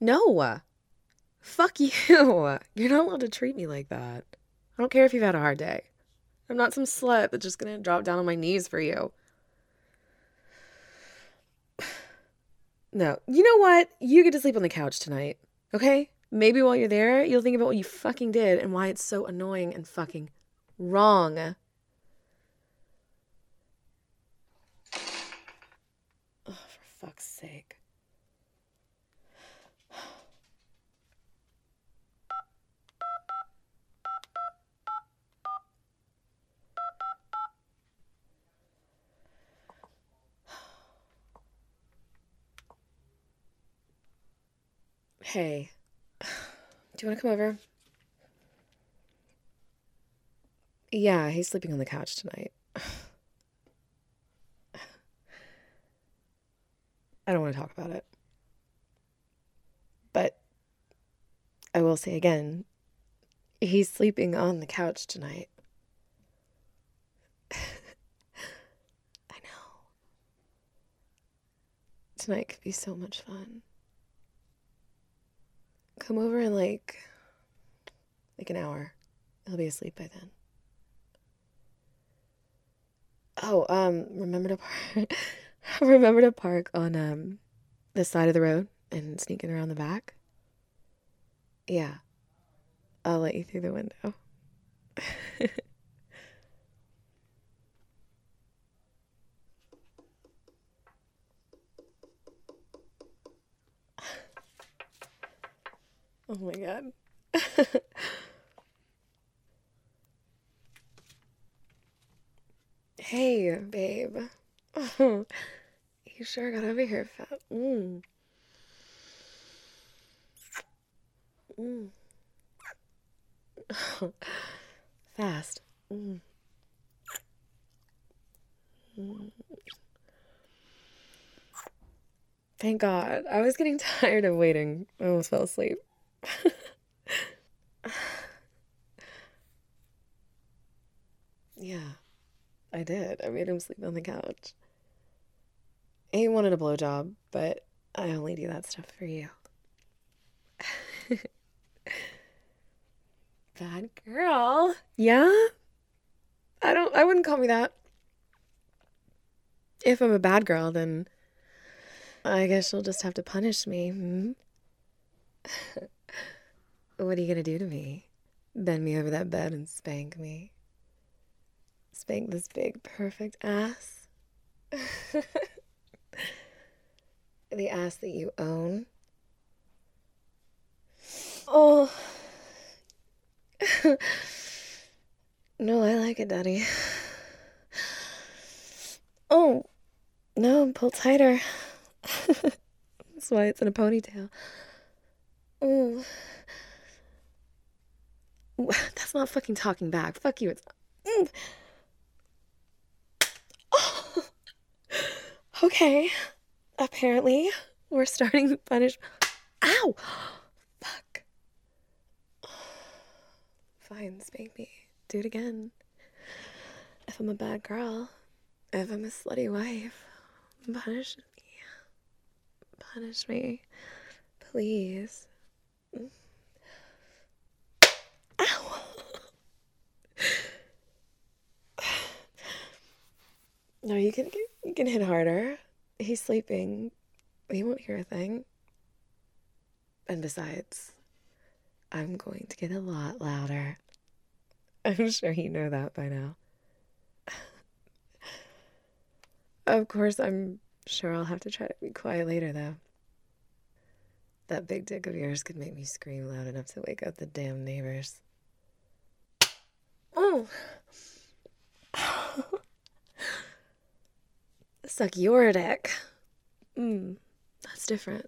No. Fuck you. You're not allowed to treat me like that. I don't care if you've had a hard day. I'm not some slut that's just gonna drop down on my knees for you. No. You know what? You get to sleep on the couch tonight, okay? Maybe while you're there, you'll think about what you fucking did and why it's so annoying and fucking wrong. Oh, for fuck's sake. Hey, do you want to come over? Yeah, he's sleeping on the couch tonight. I don't want to talk about it. But I will say again, he's sleeping on the couch tonight. I know. Tonight could be so much fun. Come over in like an hour. He'll be asleep by then. Oh, remember to park remember to park on the side of the road and sneak in around the back? Yeah. I'll let you through the window. Oh my god. Hey, babe. Oh, you sure got over here fast. Mm. Fast. Mm. Mm. Thank God. I was getting tired of waiting. I almost fell asleep. Yeah, I did. I made him sleep on the couch. He wanted a blowjob, but I only do that stuff for you. Bad girl. Yeah? I wouldn't call me that. If I'm a bad girl, then I guess you'll just have to punish me. Hmm? What are you gonna do to me? Bend me over that bed and spank me? Spank this big, perfect ass? The ass that you own? Oh. No, I like it, Daddy. Oh, no, pull tighter. That's why it's in a ponytail. Oh. That's not fucking talking back. Fuck you. It's. Mm. Oh. Okay. Apparently, we're starting the punishment. Ow! Fuck. Fine, spank me. Do it again. If I'm a bad girl, if I'm a slutty wife, punish me. Punish me. Please. Ow! No, you can hit harder. He's sleeping. He won't hear a thing. And besides, I'm going to get a lot louder. I'm sure you know that by now. Of course, I'm sure I'll have to try to be quiet later, though. That big dick of yours could make me scream loud enough to wake up the damn neighbors. Oh! Suck your dick. That's different.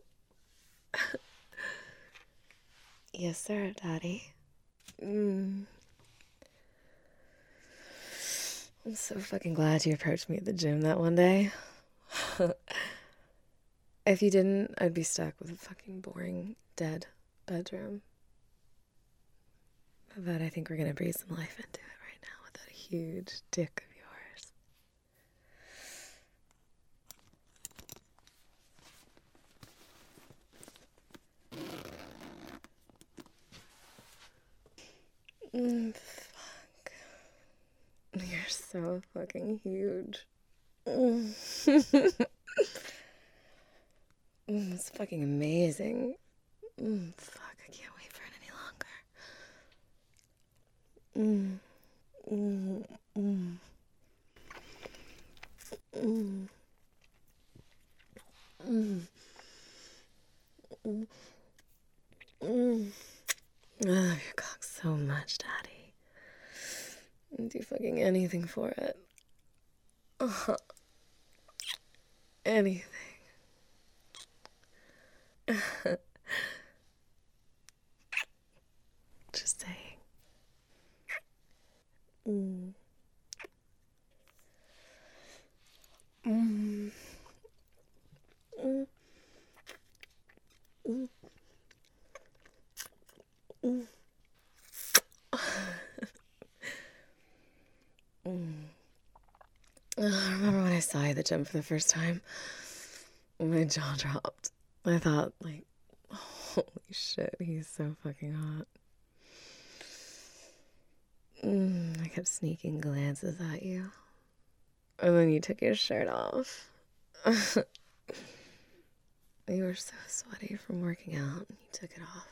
Yes, sir, Daddy. I'm so fucking glad you approached me at the gym that one day. If you didn't, I'd be stuck with a fucking boring, dead bedroom. But I think we're gonna breathe some life into it right now with that huge dick of yours. Fuck. You're so fucking huge. It's fucking amazing. Fuck, I can't wait for it any longer. Mm, mm, mm, mm, mm, mm. I love your cock so much, Daddy. I'd do fucking anything for it. Anything. Just saying. Mm. Mm. Mm. Mm. Mm. Mm. I remember when I saw you at the gym for the first time. My jaw dropped. I thought, like, holy shit, he's so fucking hot. I kept sneaking glances at you. And then you took your shirt off. You were so sweaty from working out, and you took it off,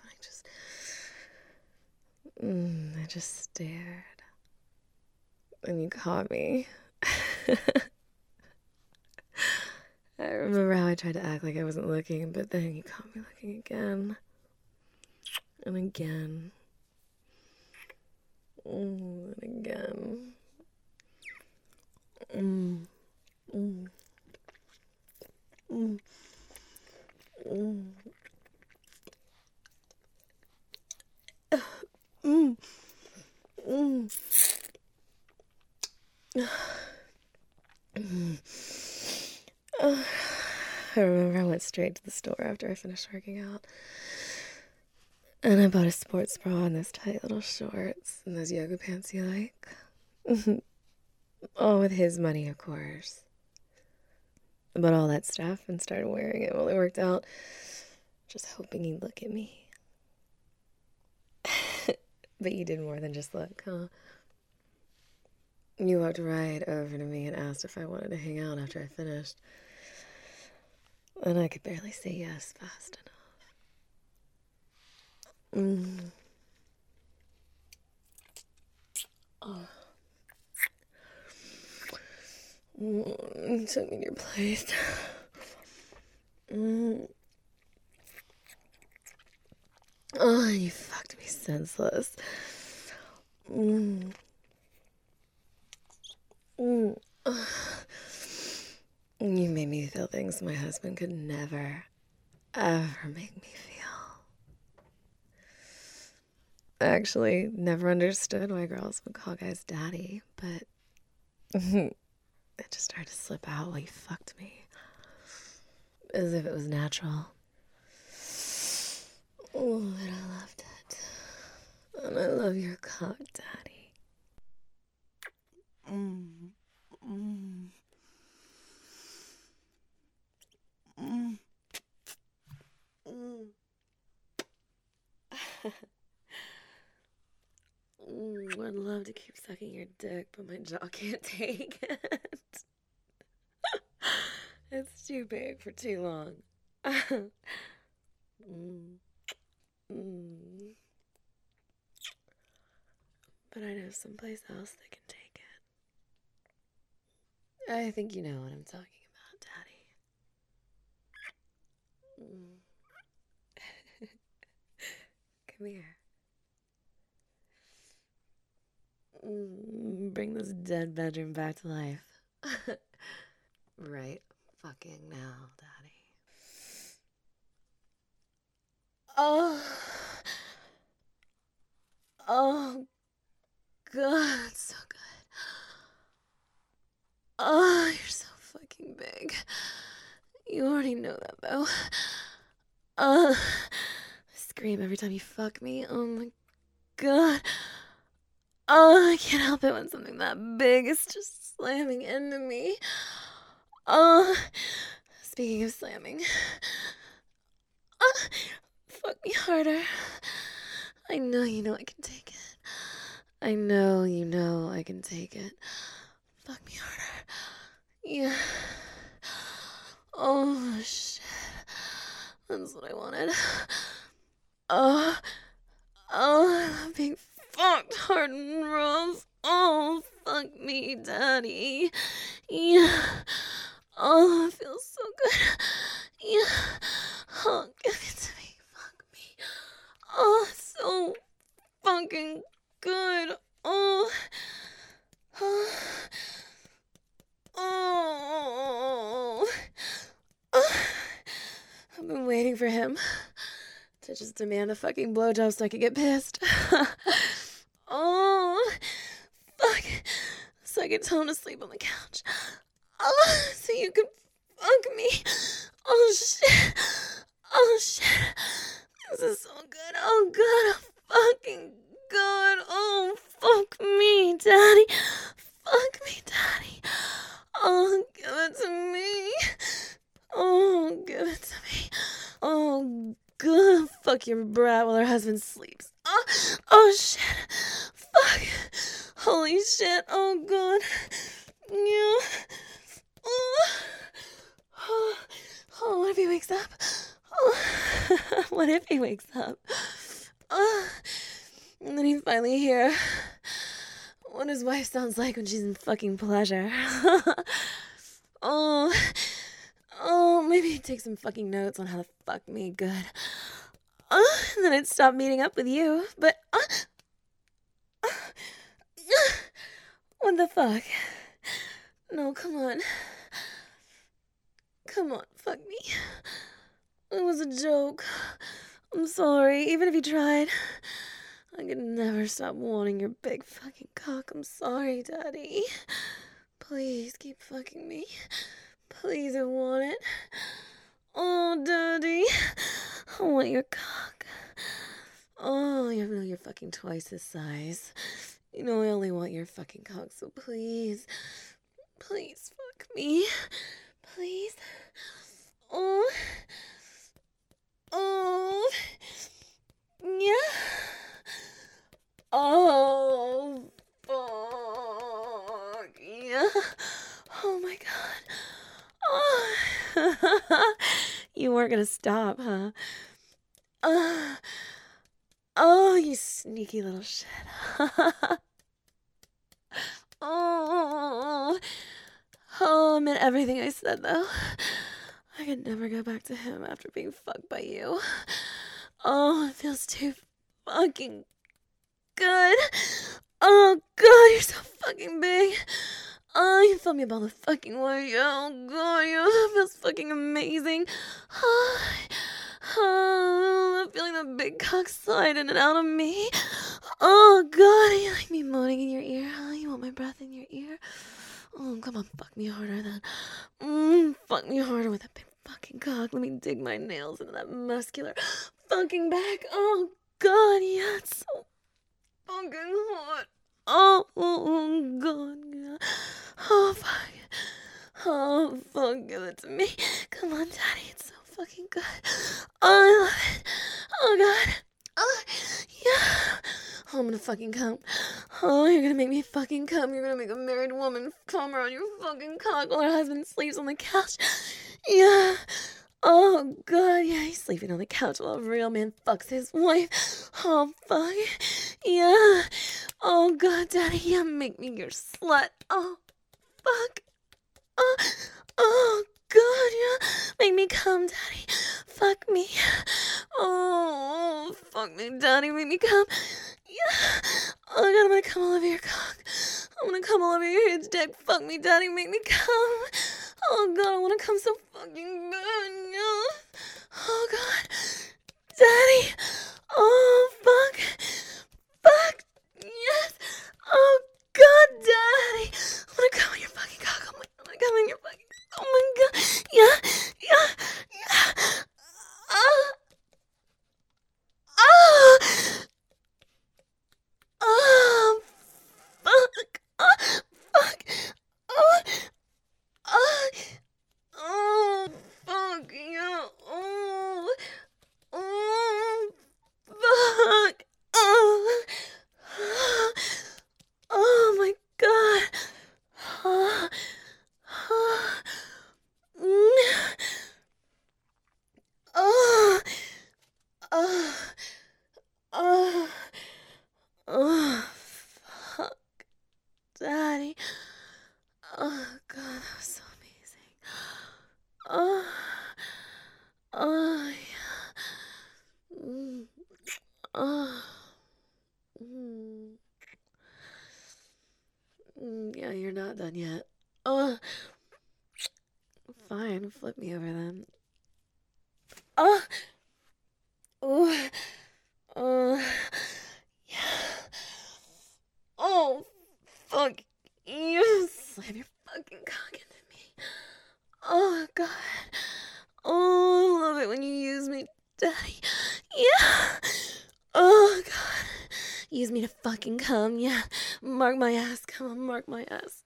and I just stared. And you caught me. I remember how I tried to act like I wasn't looking, but then you caught me looking again. And again. And again. Mm. Mm. Mm. Mm. Mm. Mm. Mm. I remember I went straight to the store after I finished working out. And I bought a sports bra and those tight little shorts and those yoga pants you like. All with his money, of course. I bought all that stuff and started wearing it while I worked out, just hoping he'd look at me. But you did more than just look, huh? You walked right over to me and asked if I wanted to hang out after I finished. And I could barely say yes fast enough. Oh. You took me to your place. Oh, you fucked me senseless. You made me feel things my husband could never, ever make me feel. I actually never understood why girls would call guys daddy, but it just started to slip out while you fucked me. As if it was natural. Oh, but I loved it. And I love your cock, Daddy. Mm. Mm. Mm. Mm. I'd love to keep sucking your dick, but my jaw can't take it. It's too big for too long. mm. Mm. But I know someplace else that can take it. I think you know what I'm talking about, Daddy. Come here. Bring this dead bedroom back to life. Right fucking now, Daddy. Oh. Oh, God, so good. Oh, you're so fucking big. You already know that, though. I scream every time you fuck me. Oh my God. Oh, I can't help it when something that big is just slamming into me. Oh, speaking of slamming. Fuck me harder. I know you know I can take it. I know you know I can take it. Fuck me harder. Yeah. Oh, shit. That's what I wanted. Oh, I love being fucked hard and rough. Oh, fuck me, daddy. Yeah. Oh, it feels so good. Yeah. Oh, give it to me. Fuck me. Oh, so fucking good. Oh. Oh. Oh. I've been waiting for him to just demand a fucking blowjob so I could get pissed. Oh. Fuck. So I could tell him to sleep on the couch. Oh, so you could fuck me. Oh, shit. Oh, shit. This is so good. Oh, God. Oh, fucking good. Oh, fuck me, daddy. Fuck me, daddy. Oh, give it to me. Oh, give it to me. Oh, good. Fuck your brat while her husband sleeps. Oh, shit. Fuck. Holy shit. Oh, God. Yeah. Oh, what if he wakes up? Oh, what if he wakes up? And then he's finally here. What his wife sounds like when she's in fucking pleasure. Oh, maybe he'd take some fucking notes on how to fuck me good. And then I'd stop meeting up with you. But, what the fuck? No, come on. Come on, fuck me. It was a joke. I'm sorry. Even if you tried, I could never stop wanting your big fucking cock. I'm sorry, daddy. Please keep fucking me. Please, I want it. Oh, daddy. I want your cock. Oh, you know you're fucking twice this size. You know I only want your fucking cock, so please. Please fuck me. Please. Oh. Oh. Yeah. Oh. Fuck. Yeah. Oh my God. Oh. You weren't gonna stop, huh? Oh, you sneaky little shit. Oh. Oh, I meant everything I said, though. I could never go back to him after being fucked by you. Oh, it feels too fucking good. Oh, God, you're so fucking big. Oh, you fill me up all the fucking way. Oh, God, yeah, that feels fucking amazing. Oh, I'm feeling that big cock slide in and out of me. Oh, God, you like me moaning in your ear, huh? You want my breath in your ear? Oh, come on, fuck me harder then. Fuck me harder with that big fucking cock. Let me dig my nails into that muscular fucking back. Oh, God, yeah, it's so fucking hot. Oh, God, yeah. Oh, fuck. Oh, fuck, give it to me. Come on, daddy, it's so fucking good. Oh, I love it. Oh, God. Oh, yeah. Oh, I'm gonna fucking come. Oh, you're gonna make me fucking come. You're gonna make a married woman come around your fucking cock while her husband sleeps on the couch. Yeah. Oh, God, yeah, he's sleeping on the couch while a real man fucks his wife. Oh, fuck. Yeah. Oh, God, daddy, yeah, make me your slut. Oh, fuck. Oh, God, yeah. Make me come, daddy. Fuck me. Oh, fuck me, daddy. Make me come. Yeah. Oh, God, I'm gonna come all over your cock. I'm gonna come all over your huge dick. Fuck me, daddy. Make me come. Oh, God, I wanna come so fucking bad. Yeah. Oh, God. Daddy. Oh, fuck. Fuck. Yes. Oh, God, daddy. I'm gonna come on your fucking cock. I'm gonna come on your fucking. Oh my God. Yeah. Yeah. Yeah. Oh. Oh. Oh. Fuck. Oh. Fuck. Oh. Oh. Oh. Fuck. Yeah. Oh. Mm. Yeah, you're not done yet. Oh, fine, flip me over then. Oh, oh, oh, yeah. Oh, fuck you. Slam your fucking cock into me. Oh, God. Oh, I love it when you use me, Daddy. Yeah. Oh, God. Use me to fucking come, yeah. Mark my ass. Come on, mark my ass.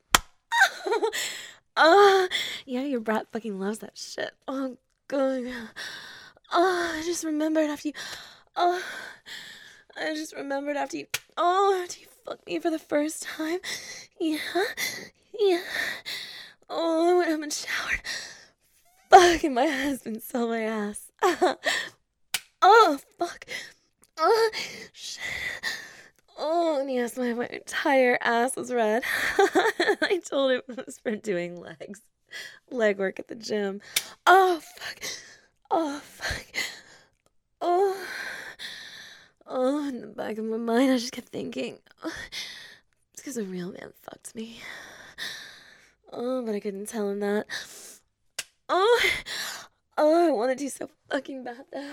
Yeah, your brat fucking loves that shit. Oh, good. I just remembered after you. Oh, I just remembered after you. Oh, after you fucked me for the first time. Yeah, yeah. Oh, I went home and showered. Fuck, and my husband saw my ass. Oh, fuck. Oh, shit. Oh, and yes, my entire ass was red. I told him it was for doing leg work at the gym. Oh, fuck. Oh, fuck. Oh, oh, in the back of my mind, I just kept thinking, oh, it's because a real man fucked me. Oh, but I couldn't tell him that. Oh, oh, I wanted to so fucking bad though.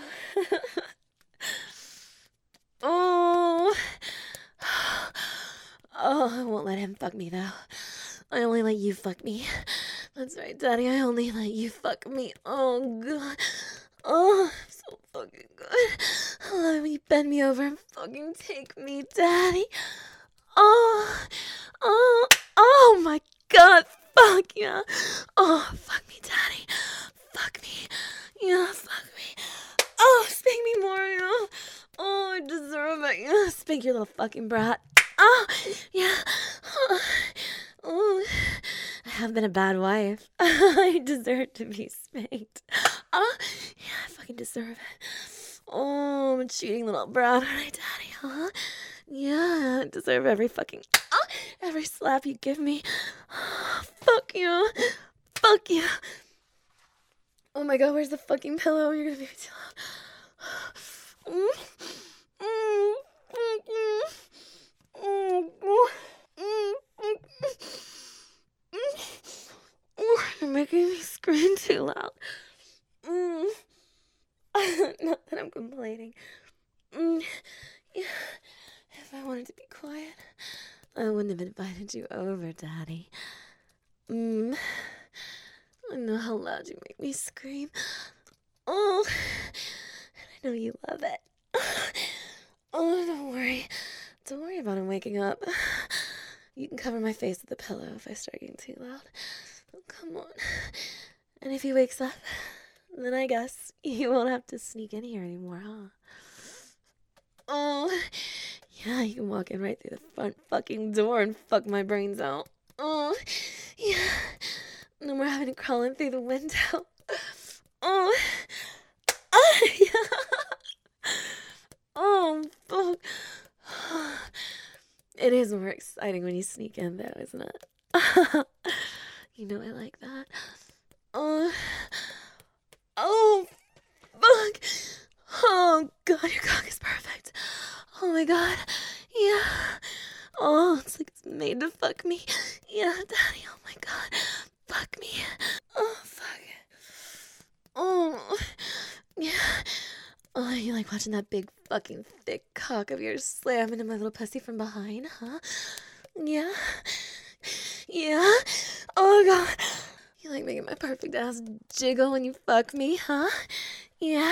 Oh, oh, I won't let him fuck me though. I only let you fuck me. That's right, Daddy. I only let you fuck me. Oh, God. Oh, so fucking good. I love it when you bend me over and fucking take me, Daddy. Oh, oh, oh my God. Fuck yeah. Oh, fuck me, Daddy. Fuck me. Yeah, fuck me. Oh, spank me more, yeah. Oh, I deserve it. Yeah, spank your little fucking brat. Oh, yeah. Oh, I have been a bad wife. I deserve to be spanked. Oh, yeah, I fucking deserve it. Oh, I'm a cheating little brat, aren't I, Daddy? Huh? Yeah, I deserve every fucking, every slap you give me. Fuck you. Fuck you. Oh my God, where's the fucking pillow? You're gonna make me too loud. Fuck you. You're making me scream too loud. Not that I'm complaining. Yeah. If I wanted to be quiet, I wouldn't have invited you over, Daddy. I know how loud you make me scream. Oh, and I know you love it. Oh, don't worry. Don't worry about him waking up. You can cover my face with the pillow if I start getting too loud. Oh, come on. And if he wakes up, then I guess you won't have to sneak in here anymore, huh? Oh, yeah, you can walk in right through the front fucking door and fuck my brains out. Oh, yeah. No more having to crawl in through the window. Oh, yeah. Oh, fuck. It is more exciting when you sneak in, though, isn't it? You know I like that. Oh, oh, fuck. Oh, God, your cock is perfect. Oh, my God. Yeah. Oh, it's like it's made to fuck me. Yeah, Daddy, oh, my God. Fuck me. Oh, fuck. Oh, yeah. Oh, you like watching that big fucking thick cock of yours slam into my little pussy from behind, huh? Yeah? Yeah? Oh, God. You like making my perfect ass jiggle when you fuck me, huh? Yeah?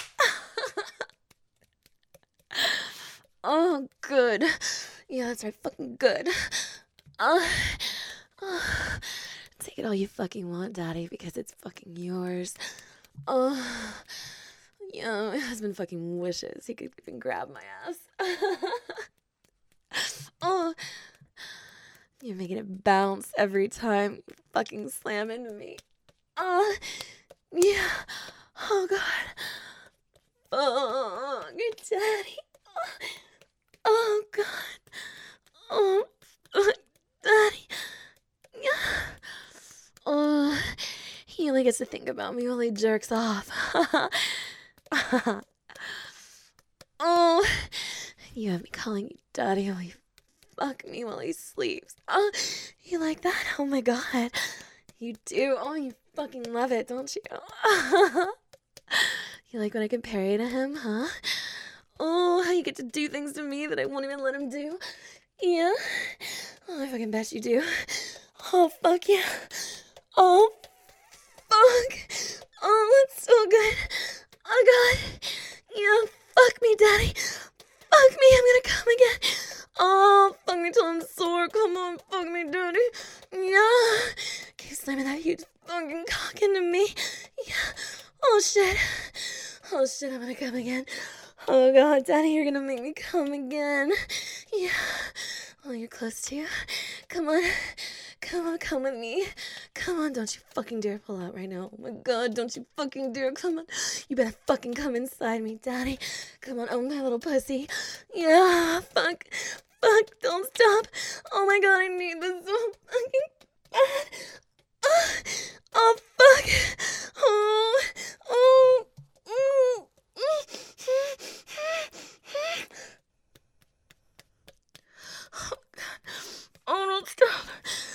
Oh, good. Yeah, that's right, fucking good. Uh, uh, Take it all you fucking want, Daddy, because it's fucking yours. Oh, yeah, my husband fucking wishes he could even grab my ass. Oh, you're making it bounce every time you fucking slam into me. Oh, yeah. Oh, God. Oh, your Daddy. Oh, God. Oh, Daddy. Yeah. Oh, he only gets to think about me while he jerks off. Oh, you have me calling you daddy while you fuck me while he sleeps. Oh, you like that? Oh my god. You do? Oh, you fucking love it, don't you? You like when I compare you to him, huh? Oh, how you get to do things to me that I won't even let him do. Yeah? Oh, I fucking bet you do. Oh, fuck yeah. Oh, fuck. Oh, that's so good. Oh, God. Yeah, fuck me, daddy. Fuck me, I'm gonna come again. Oh, fuck me till I'm sore. Come on, fuck me, daddy. Yeah. Keep slamming that huge fucking cock into me. Yeah. Oh, shit. Oh, shit, I'm gonna come again. Oh, God, daddy, you're gonna make me come again. Yeah. Oh, you're close to you. Come on. Come on, come with me. Come on, don't you fucking dare pull out right now. Oh my god, don't you fucking dare. Come on. You better fucking come inside me, daddy. Come on, oh my little pussy. Yeah, fuck. Fuck, don't stop. Oh my god, I need this so fucking bad. Oh, fuck. Oh, oh, oh. Oh, God. Oh, don't stop.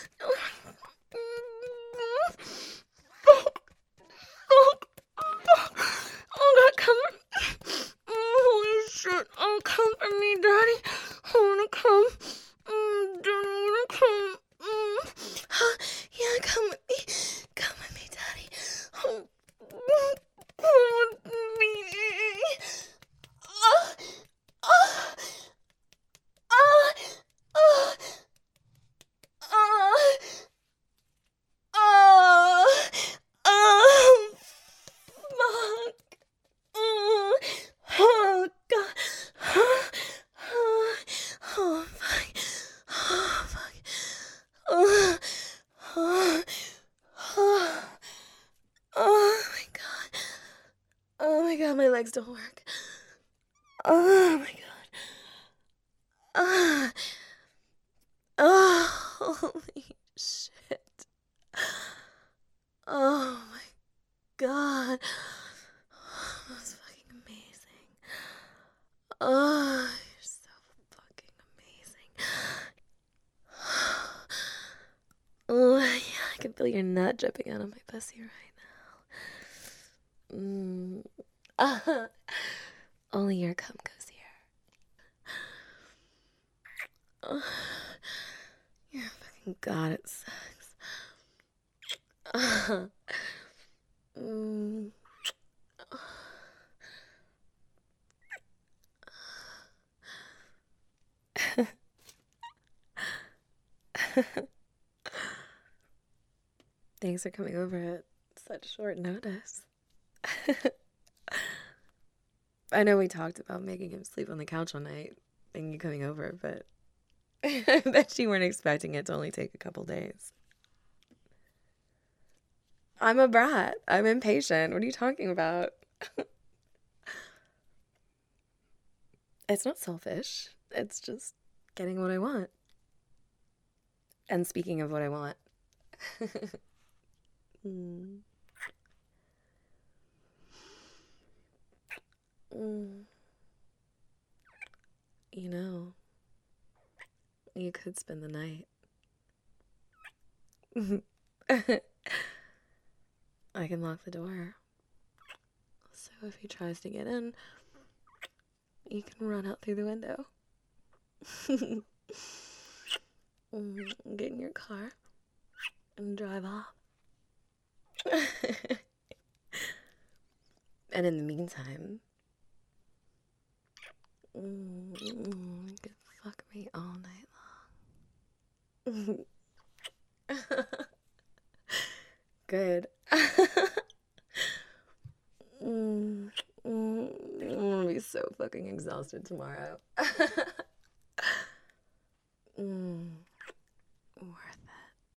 Oh, God, come. Holy shit. Oh, come for me, daddy. I wanna come. Daddy, I wanna come. Huh? Yeah, come with me. Come with me, daddy. Oh, come with me. Oh, oh, oh, oh, oh, oh, oh, fuck. Oh, oh, God. Oh, oh, fuck. Oh, fuck. Oh, oh, oh, oh, my God. Oh, my God, my legs don't work. Oh, my God. Ah, oh, holy shit. Oh, my God. That was fucking amazing. Oh, you're so fucking amazing. Oh, yeah, I can feel your nut dripping out of my pussy right now. Only your cum goes here. Oh, you're a fucking god at sex. Mm. Thanks for coming over at such short notice. I know we talked about making him sleep on the couch all night and you coming over, but I bet you weren't expecting it to only take a couple days. I'm a brat. I'm impatient. What are you talking about? It's not selfish. It's just getting what I want. And speaking of what I want. mm. Mm. You know, you could spend the night. I can lock the door. So if he tries to get in, you can run out through the window. Get in your car and drive off. And in the meantime, you could fuck me all night long. Good. I'm gonna be so fucking exhausted tomorrow. Worth